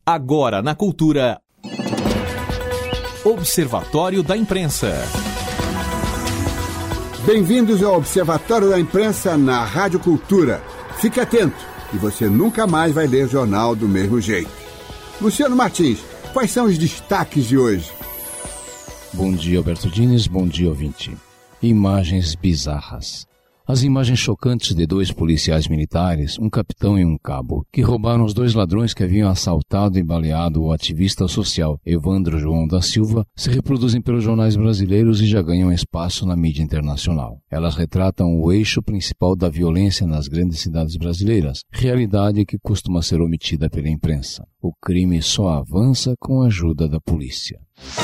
Agora na Cultura. Observatório da Imprensa. Bem-vindos ao Observatório da Imprensa na Rádio Cultura. Fique atento e você nunca mais vai ler jornal do mesmo jeito. Luciano Martins, quais são os destaques de hoje? Bom dia, Alberto Diniz. Bom dia, ouvinte. Imagens bizarras. As imagens chocantes de 2 policiais militares, um capitão e um cabo, que roubaram os 2 ladrões que haviam assaltado e baleado o ativista social Evandro João da Silva, se reproduzem pelos jornais brasileiros e já ganham espaço na mídia internacional. Elas retratam o eixo principal da violência nas grandes cidades brasileiras, realidade que costuma ser omitida pela imprensa. O crime só avança com a ajuda da polícia.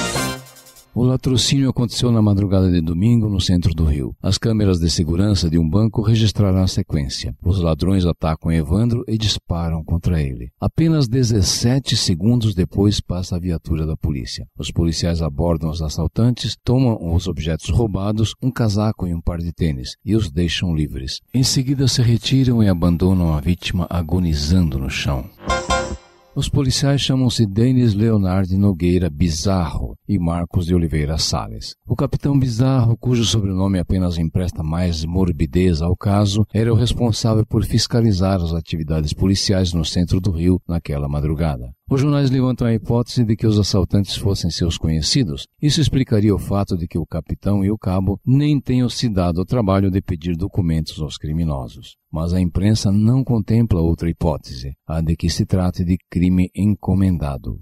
O latrocínio aconteceu na madrugada de domingo no centro do Rio. As câmeras de segurança de um banco registraram a sequência. Os ladrões atacam Evandro e disparam contra ele. Apenas 17 segundos depois passa a viatura da polícia. Os policiais abordam os assaltantes, tomam os objetos roubados, um casaco e um par de tênis, e os deixam livres. Em seguida se retiram e abandonam a vítima agonizando no chão. Os policiais chamam-se Denis Leonardo Nogueira Bizarro e Marcos de Oliveira Salles. O capitão Bizarro, cujo sobrenome apenas empresta mais morbidez ao caso, era o responsável por fiscalizar as atividades policiais no centro do Rio naquela madrugada. Os jornais levantam a hipótese de que os assaltantes fossem seus conhecidos. Isso explicaria o fato de que o capitão e o cabo nem tenham se dado o trabalho de pedir documentos aos criminosos. Mas a imprensa não contempla outra hipótese, a de que se trate de crime encomendado.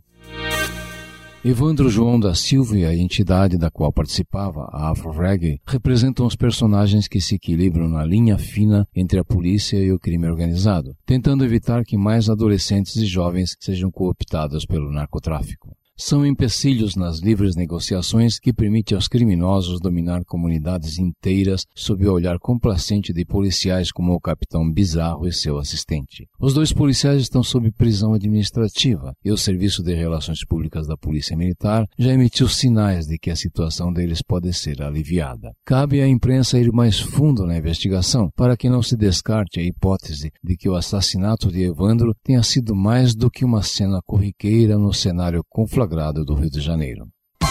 Evandro João da Silva e a entidade da qual participava, a Afro-Reggae, representam os personagens que se equilibram na linha fina entre a polícia e o crime organizado, tentando evitar que mais adolescentes e jovens sejam cooptados pelo narcotráfico. São empecilhos nas livres negociações que permitem aos criminosos dominar comunidades inteiras sob o olhar complacente de policiais como o capitão Bizarro e seu assistente. Os 2 policiais estão sob prisão administrativa e o Serviço de Relações Públicas da Polícia Militar já emitiu sinais de que a situação deles pode ser aliviada. Cabe à imprensa ir mais fundo na investigação para que não se descarte a hipótese de que o assassinato de Evandro tenha sido mais do que uma cena corriqueira no cenário conflagrado do Rio de Janeiro.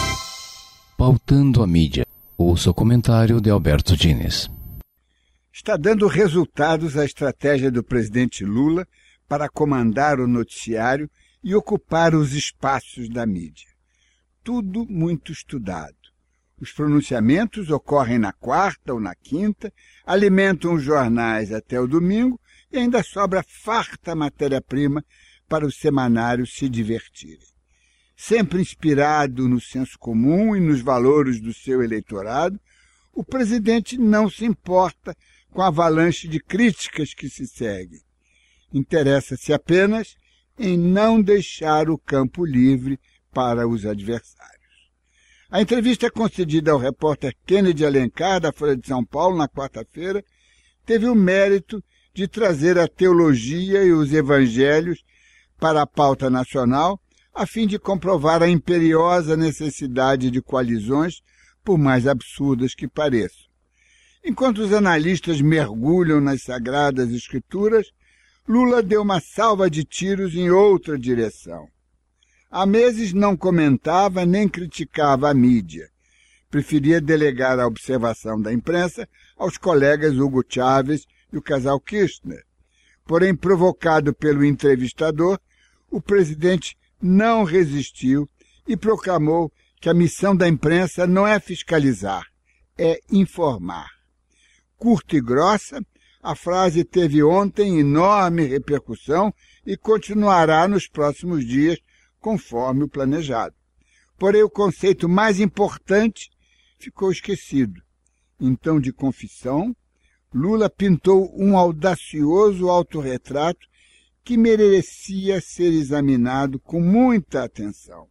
Pautando a mídia. Ouça o comentário de Alberto Diniz. Está dando resultados a estratégia do presidente Lula para comandar o noticiário e ocupar os espaços da mídia. Tudo muito estudado. Os pronunciamentos ocorrem na quarta ou na quinta, alimentam os jornais até o domingo e ainda sobra farta matéria-prima para os semanários se divertirem. Sempre inspirado no senso comum e nos valores do seu eleitorado, o presidente não se importa com a avalanche de críticas que se segue. Interessa-se apenas em não deixar o campo livre para os adversários. A entrevista concedida ao repórter Kennedy Alencar, da Folha de São Paulo, na quarta-feira, teve o mérito de trazer a teologia e os evangelhos para a pauta nacional, a fim de comprovar a imperiosa necessidade de coalizões, por mais absurdas que pareçam. Enquanto os analistas mergulham nas sagradas escrituras, Lula deu uma salva de tiros em outra direção. Há meses não comentava nem criticava a mídia. Preferia delegar a observação da imprensa aos colegas Hugo Chávez e o casal Kirchner. Porém, provocado pelo entrevistador, o presidente não resistiu e proclamou que a missão da imprensa não é fiscalizar, é informar. Curta e grossa, a frase teve ontem enorme repercussão e continuará nos próximos dias, conforme o planejado. Porém, o conceito mais importante ficou esquecido. Então, de confissão, Lula pintou um audacioso autorretrato que merecia ser examinado com muita atenção.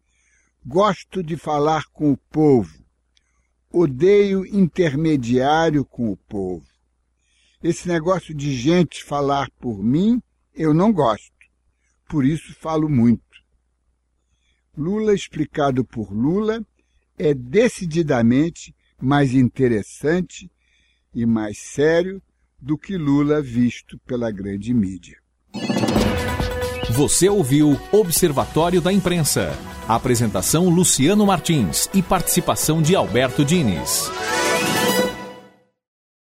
Gosto de falar com o povo. Odeio intermediário com o povo. Esse negócio de gente falar por mim, eu não gosto. Por isso falo muito. Lula, explicado por Lula, é decididamente mais interessante e mais sério do que Lula visto pela grande mídia. Você ouviu Observatório da Imprensa. Apresentação Luciano Martins e participação de Alberto Diniz.